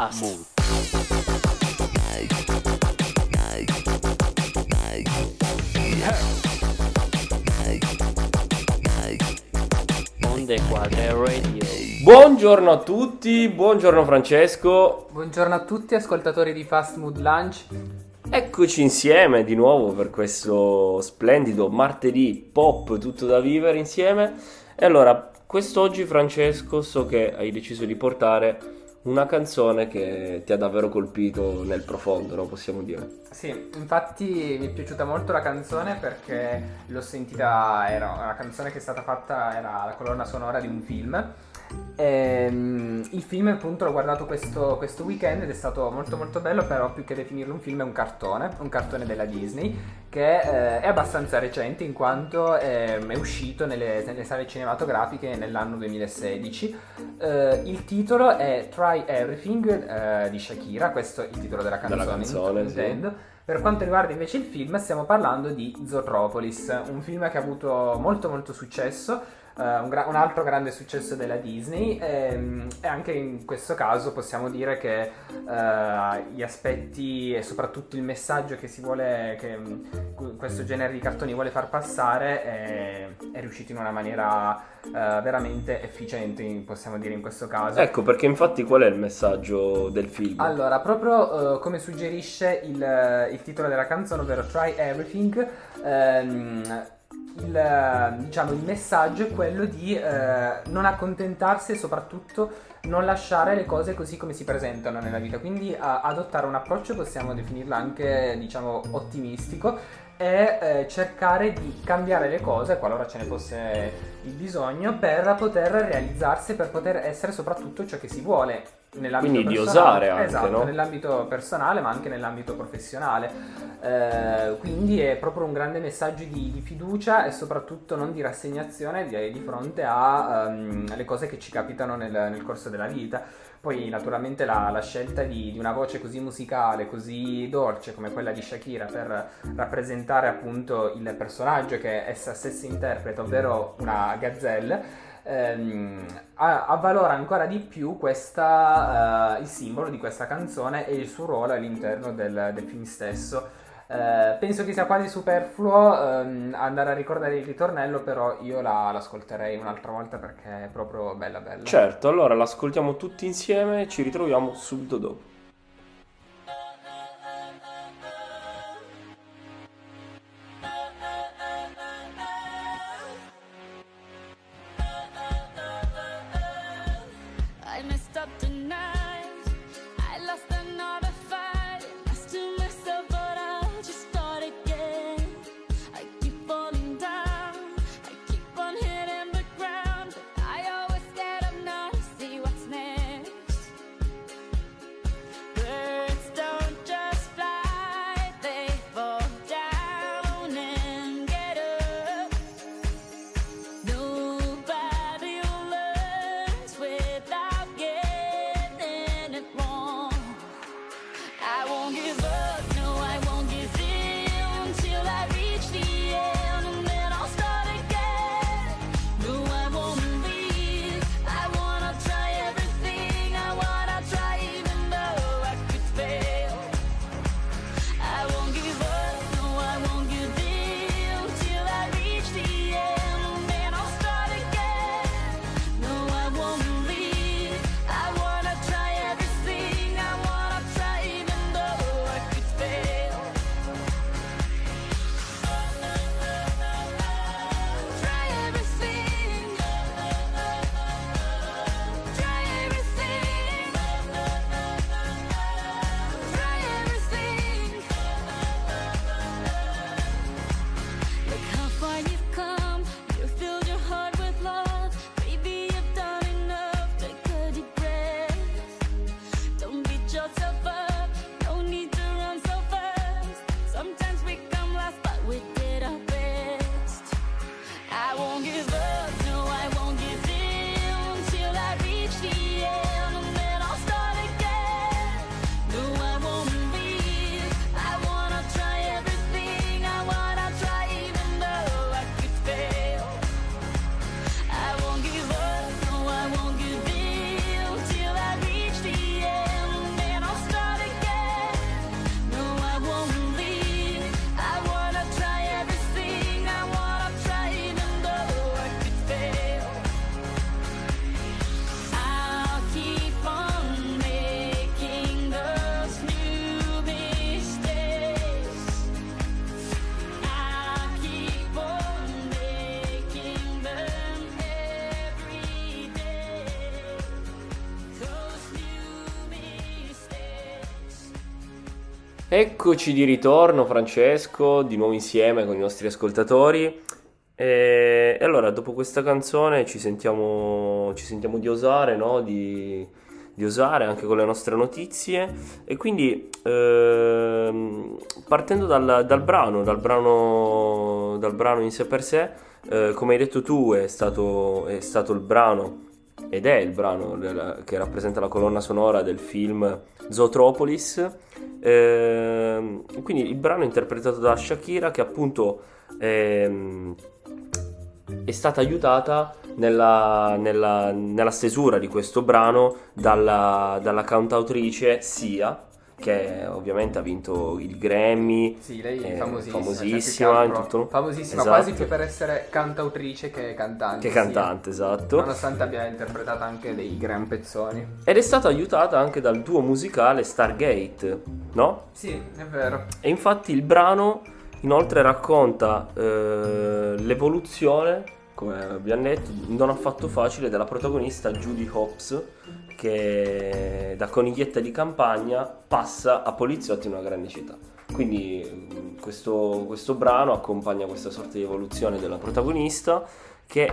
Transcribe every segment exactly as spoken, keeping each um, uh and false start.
Fast. Onde Quadre Radio. Buongiorno a tutti, buongiorno Francesco. Buongiorno a tutti ascoltatori di Fast Mood Lunch. Eccoci insieme di nuovo per questo splendido martedì pop tutto da vivere insieme. E allora, quest'oggi Francesco so che hai deciso di portare una canzone che ti ha davvero colpito nel profondo, no? Possiamo dire. Sì, infatti mi è piaciuta molto la canzone perché l'ho sentita, era una canzone che è stata fatta, era la colonna sonora di un film. Ehm, il film appunto l'ho guardato questo, questo weekend ed è stato molto molto bello, però più che definirlo un film è un cartone, un cartone della Disney che eh, è abbastanza recente in quanto eh, è uscito nelle, nelle sale cinematografiche nell'anno duemilasedici. Eh, il titolo è Try Everything eh, di Shakira, questo è il titolo della canzone, Della canzone, intendo. Sì. Per quanto riguarda invece il film, stiamo parlando di Zootropolis, un film che ha avuto molto molto successo. Uh, un, gra- un altro grande successo della Disney ehm, e anche in questo caso possiamo dire che uh, gli aspetti e soprattutto il messaggio che si vuole, che um, questo genere di cartoni vuole far passare è, è riuscito in una maniera uh, veramente efficiente, possiamo dire in questo caso. Ecco, perché infatti qual è il messaggio del film? Allora, proprio uh, come suggerisce il, il titolo della canzone, ovvero Try Everything, um, Il, diciamo, il messaggio è quello di eh, non accontentarsi e soprattutto non lasciare le cose così come si presentano nella vita, quindi a, adottare un approccio, possiamo definirlo anche, diciamo, ottimistico e eh, cercare di cambiare le cose qualora ce ne fosse il bisogno per poter realizzarsi, per poter essere soprattutto ciò che si vuole nell'ambito quindi di personale, osare anche, esatto, no? Nell'ambito personale ma anche nell'ambito professionale, eh, quindi è proprio un grande messaggio di, di fiducia e soprattutto non di rassegnazione di, di fronte alle um, cose che ci capitano nel, nel corso della vita. Poi naturalmente la, la scelta di, di una voce così musicale, così dolce come quella di Shakira per rappresentare appunto il personaggio che essa stessa interpreta, ovvero una gazelle, ehm, avvalora ancora di più questa, uh, il simbolo di questa canzone e il suo ruolo all'interno del, del film stesso. Uh, penso che sia quasi superfluo um, andare a ricordare il ritornello, però io la, l'ascolterei un'altra volta perché è proprio bella bella. Certo, allora l'ascoltiamo tutti insieme e ci ritroviamo subito dopo. I messed up tonight. I lost another fight. Lost to myself, but I'll just start again. I keep falling down. I keep on hitting the ground. But I always get up now to see what's next. Eccoci di ritorno, Francesco, di nuovo insieme con i nostri ascoltatori. E, e allora, dopo questa canzone ci sentiamo, ci sentiamo di osare, no? Di, di osare anche con le nostre notizie. E quindi, ehm, partendo dal, dal brano, dal brano, dal brano in sé per sé, eh, come hai detto tu, è stato, è stato il brano, ed è il brano del- che rappresenta la colonna sonora del film Zootropolis. Ehm, quindi il brano è interpretato da Shakira, che appunto ehm, è stata aiutata nella, nella- nella stesura di questo brano dalla, dalla cantautrice Sia, che ovviamente ha vinto il Grammy. Sì, lei è eh, famosissima. famosissima cioè, in più che altro- tutto- famosissima esatto. quasi più per essere cantautrice che cantante. Che sì. cantante, esatto. Nonostante abbia interpretato anche dei gran pezzoni. Ed è stata aiutata anche dal duo musicale Stargate, no? Sì, è vero. E infatti il brano inoltre racconta eh, l'evoluzione, come abbiamo detto, non affatto facile della protagonista Judy Hopps, che da coniglietta di campagna passa a poliziotti in una grande città. Quindi mh, questo, questo brano accompagna questa sorta di evoluzione della protagonista, che,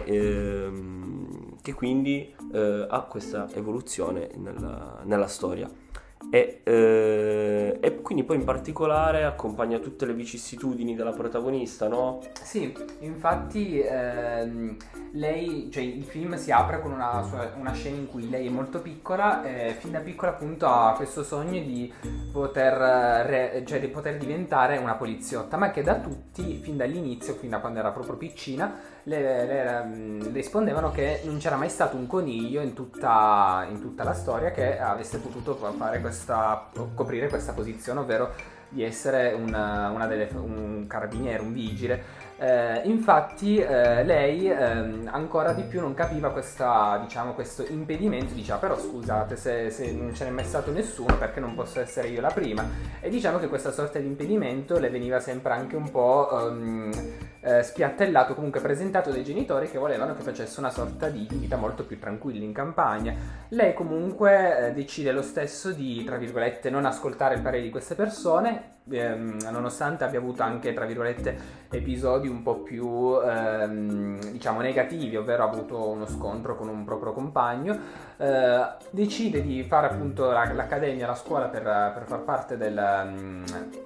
ehm, che quindi eh, ha questa evoluzione nella, nella storia. E, eh, e quindi poi in particolare accompagna tutte le vicissitudini della protagonista, no? Sì, infatti ehm, lei, cioè il film si apre con una, sua- una scena in cui lei è molto piccola e fin da piccola appunto ha questo sogno di poter, eh, re- cioè di poter diventare una poliziotta, ma che da tutti, fin dall'inizio, fin da quando era proprio piccina, le, le- mm, rispondevano che non c'era mai stato un coniglio in tutta, in tutta la storia che avesse potuto fare questa, coprire questa posizione, ovvero di essere una, una delle, un carabiniere, un vigile. Eh, infatti eh, lei ehm, ancora di più non capiva questa, diciamo, questo impedimento, diceva però scusate se, se non ce n'è mai stato nessuno perché non posso essere io la prima, e diciamo che questa sorta di impedimento le veniva sempre anche un po' ehm, eh, spiattellato, comunque presentato dai genitori che volevano che facesse una sorta di vita molto più tranquilla in campagna. Lei comunque eh, decide lo stesso di, tra virgolette, non ascoltare il parere di queste persone, ehm, nonostante abbia avuto anche, tra virgolette, episodi un po' più ehm, diciamo negativi, ovvero ha avuto uno scontro con un proprio compagno. Eh, decide di fare appunto la- l'accademia, la scuola per, per far parte del, mm,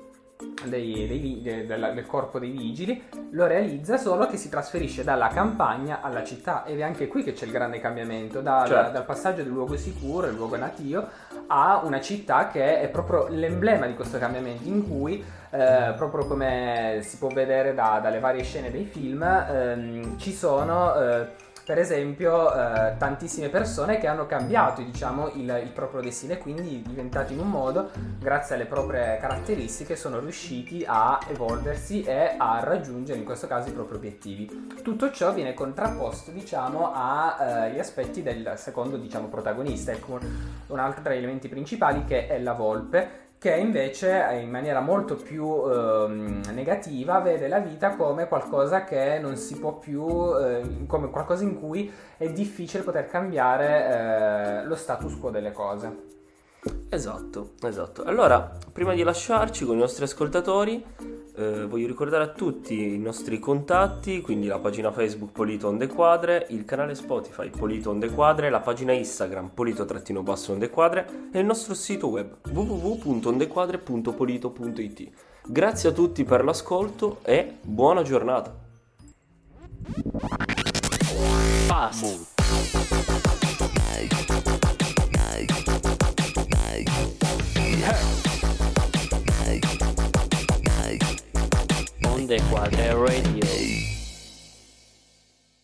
dei- dei vi- de- del, del corpo dei vigili. Lo realizza, solo che si trasferisce dalla campagna alla città, ed è anche qui che c'è il grande cambiamento da- Certo. da- dal passaggio del luogo sicuro, il luogo natio, a una città che è proprio l'emblema di questo cambiamento, in cui eh, proprio come si può vedere da- dalle varie scene dei film, ehm, ci sono eh, per esempio eh, tantissime persone che hanno cambiato, diciamo, il, il proprio destino, e quindi diventati in un modo, grazie alle proprie caratteristiche, sono riusciti a evolversi e a raggiungere in questo caso i propri obiettivi. Tutto ciò viene contrapposto, diciamo, agli aspetti del secondo, diciamo, protagonista, ecco, un altro tra gli elementi principali, che è la volpe, che invece in maniera molto più ehm, negativa vede la vita come qualcosa che non si può più, eh, come qualcosa in cui è difficile poter cambiare eh, lo status quo delle cose. Esatto, esatto. Allora, prima di lasciarci con i nostri ascoltatori, eh, voglio ricordare a tutti i nostri contatti, quindi la pagina Facebook Polito on the Quadre, il canale Spotify Polito on the Quadre, la pagina Instagram Polito-basso on the Quadre e il nostro sito web w w w punto ondequadre punto polito punto i t. Grazie a tutti per l'ascolto e buona giornata. Fast. On the Quadre Radio.